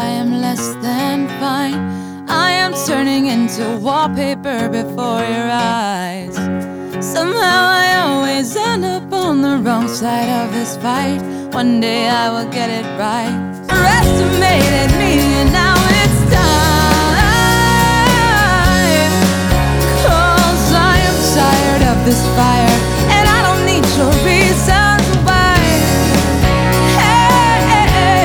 I am less than fine. I am turning into wallpaper before your eyes. Somehow I always end up on the wrong side of this fight. One day I will get it right. Underestimated me and now it's time. 'Cause I am tired of this fire, and I don't need your reasons why. Hey, hey, hey.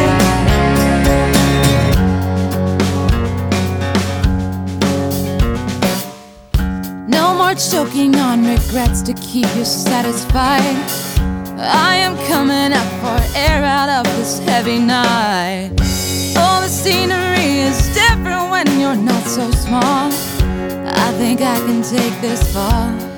No more choking on regrets to keep you satisfied. I am coming up for air out of this heavy night. Oh, the scenery is different when you're not so small. I think I can take this far.